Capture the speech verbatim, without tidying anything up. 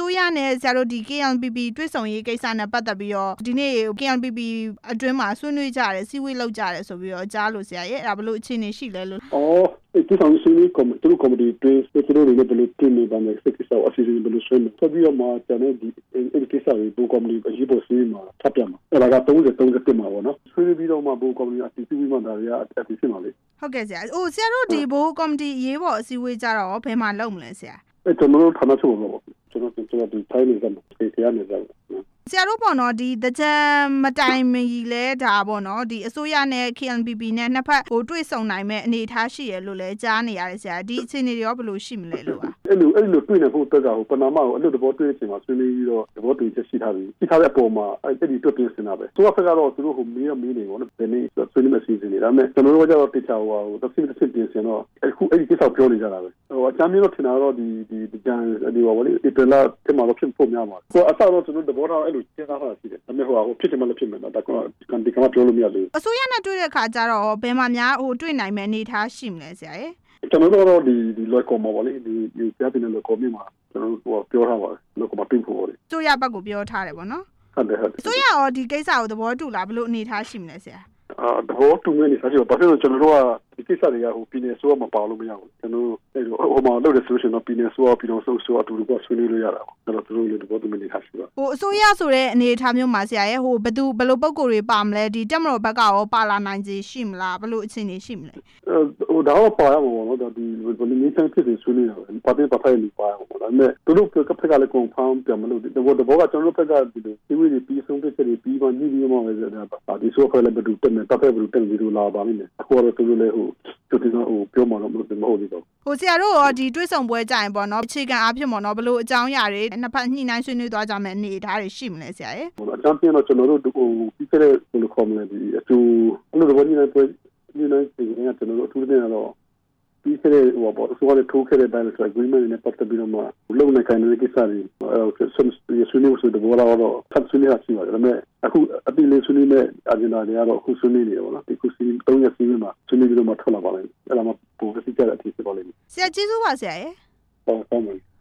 စိုးရနဲ့ဆရာတို့ဒီ K N P P တွေ့ဆုံရေးကိစ္စနဲ့ပတ်သက်ပြီးတော့ဒီနေ့ K N P P အတွင်းမှာဆွေးနွေးကြတယ်စီဝေးလောက်ကြတယ်ဆိုပြီးတော့ကြားလို့ဆရာရဲ့အဲ့ဒါဘလို့အခြေအနေရှိလဲလို့အော်ဒီဆောင်ဆွေးနွေးကော်မတီကော်မတီတွင်းဆွေးနွေးနေတယ်ဘလို့တွင်းနေပါမယ်စကိစ္စအစီအစဉ်ဘလို့ဆွေးနွေးဆက်ပြီးတော့မှကျွန်တော်ဒီအဲ့ဒီကိစ္စတွေဘူကော်မတီအရေးပေါ်ဆွေးနွေးမှာထပ်ပြမှာအဲ့ဒါက30 30မှာပေါ့နော်ဆွေးနွေးပြီးတော့မှဘူကော်မတီအစီအစဉ်မှဒါတွေကအစီအစဉ်ပါလေဟုတ်ကဲ့ဆရာဟိုဆရာတို့ဒီဘူကော်မတီအရေးပေါ်အစည်းအဝေးကြတော့ဘယ်မှာလုပ်မလဲဆရာအဲ့ကျွန်တော်တို့ဌာနချုပ်လို့ပေါ့ကျွန်တော်ကျွန်တော်ဒီထိုင်းနေကြမှာတရားနေကြမှာဆရာတို့ပေါ့နော်ဒီတကြံမတိုင်မီလဲဒါပေါ့နော်ဒီအစိုးရနဲ့ K N P P နဲ့နှစ်ဖက်ဟိုတွေ့ဆုံနိုင်မဲ့အနေအထားရှိရလို့လဲကြားနေရတယ်ဆရာဒီအခြေအနေတွေရောဘယ်လိုရှိမလဲလို့ပါအဲ့လိုအဲ့လိုတွေ့နေဖို့တက်ကဟိုပနာမကိုအဲ့လိုသဘောတွေ့တဲ့အချိန်မှာဆွေးနွေးပြီးတော့သဘောတူချက်ရှိထားပြီးရှိထားတဲ့အပေါ်မှာအဲ့ဒီတွေ့ပြင်စင်တာပဲသူကဖက်ကတော့သူတို့ဟိုမေးရမေးနေပေါ့နော်ဒီနေ့ဆွေးနွေးမယ့်စီစဉ်နေဒါပေမဲ့ကျွန်တော်တို့ကတော့တေချာဟိုတစ်စိတစ်စိပြင်စင်တော့အခုအဲ့ဒီကိစ္စပြောနေကြတာပဲဟိုအချမ်းမျိုးတော့ထင်တာတော့ဒီဒီကြံဒီဟိုလေဒီတလာတင်မှာတော့ဖြစ်ဖို့များမှာဟိုအဆောက်တော့ကျွန်တော်သဘောထားအဲ့လိုစဉ်းစားတာရှိတယ်ဒါပေမဲ့ဟိုဟိုဖြစ်တယ်မလို့ဖြစ်မယ်နော်ဒါကကန်ဒီကမှပြောလို့မရဘူးအစိုးရနဲ့တွေ့တဲ့ခါကျတော့ဘယ်မှာများဟိုတွေ့နိုင်မယ့်အနေအထားရှိမလဲဆရာရဲ့ကျွန်တော်တို့ဒီဒီလောကောမှာပေါ့လေဒီဒီကြားတင်လောကောမှာကျွန်တော်တို့ပြောထားပါတယ်လောကောမှာပြင်ဖို့လေအစိုးရဘက်ကိုပြောထားတယ်ပေါ့နော်ဟုတ်တယ်ဟုတ်တယ်အစိုးရရောဒီကိစ္စကိုသဘောတူလားဘယ်လိုအနေအထားရှိမလဲဆရာအာသဘောတူနေနေစားချင်ပါဘာဖြစ်လို့ကျွန်တော်တို့ကဒီကိစ္စတွေကဟိုပြည်နယ်ဆိုတော့မပါလို့မရဘူးကျွန်တော်အဲ့လိုဟိုမှာလုပ်တဲ့ solution တော့ပြည်နယ်ဆိုတော့ပြည်တော်ဆိုဆိုအတူတူကဆွေးနွေးလို့ရတာပေါ့အဲ့တော့သူတို့လည်းသဘောတူနေနေထားရှိပါဟိုအစိုးရဆိုတဲ့အနေအထားမျိုးမှာဆရာရဲ့ဟိုဘယ်သူဘယ်လိုပုံကိုယ်တွေပါမလဲဒီတက်မတော်ဘက်ကရောပါလာနိုင်စီရှိမလားဘယ်လိုအခြေအနေရှိမလဲဟိုဒါတော့ပါရမှာပေါ့နော်ဒီဘယ်နည်းချင်းဖြစ်နေဆွေးနွေးတာပဲပါတဲ့ပါဖိုင်လေးပါရမှာပေါ့ဒါပေမဲ့သူတို့ကဖက်ကလည်း confirm ပြန်မလို့ဒီဘောဘောကကျွန်တော်တို့ဖက်ကဒီလိုဒီဝေးပြီးဆုံးဖြတ်ချက်တွေပြီးမှညှိပြီးမှပဲဒါဒီဆိုဖက်လည်းဘယ်သူတက်မယ်တက်ဖက်ဘယ်သူတက်ပြီးတော့လာပါလိမ့်မယ်အခုတော့သူတို့လည်းဟိုကျိုးတင်တော့ဟိုပြောမှတော့မဟုတ်ဘူးမဟုတ်ဘူးပေါ့ဟိုဆရာတို့ရောဒီတွေ့ဆုံပွဲကြရင်ပေါ့နော်အခြေခံအားဖြင့်ပေါ့နော်ဘယ်လိုအကြောင်းအရာတွေနှစ်ဖက်ညှိနှိုင်းဆွေးနွေးသွားကြမယ်အနေအထားတွေရှိမလဲဆရာရဲ့ဟိုအကြောင်းပြတော့ကျွန်တော်တို့ဟိုပြီးခဲ့တဲ့ဘယ်လိုခေါ်မလဲဒီအကျိုးအဲ့လိုတော့ညှိနှိုင်းပွဲညှိနှိုင်းสิ่งတွေကကျွန်တော်တို့အထူးသဖြင့်တော့ပြီးခဲ့တဲ့ဟိုပေါ့ဆိုတော့ထိုးခဲ့တဲ့ bilateral agreement နဲ့ပတ်သက်ပြီးတော့မှလုံနေခိုင်းတဲ့ကိစ္စတွေအဲဆွေးနွေးဆိုတော့ဘောတော့ဖတ်ဆွေးနွေးရရှိပါတယ်ဒါပေမဲ့အခုအတိလေးဆွေးနွေးမဲ့ agenda တွေကတော့အခုဆွေးနွေးနေတယ်ပေါ့နော်ဒီခုစီးသုံးရက်စီးမှာဆွေးနွေးပြီးတော့မှထွက်လာပါလိမ့်မယ်အဲ့ဒါမှပိုပြီးကြတဲ့အထိဖြစ်ပါလိမ့်မယ်ဆရာကျေးဇူးပါဆရာရေဟုတ်ပါမယ်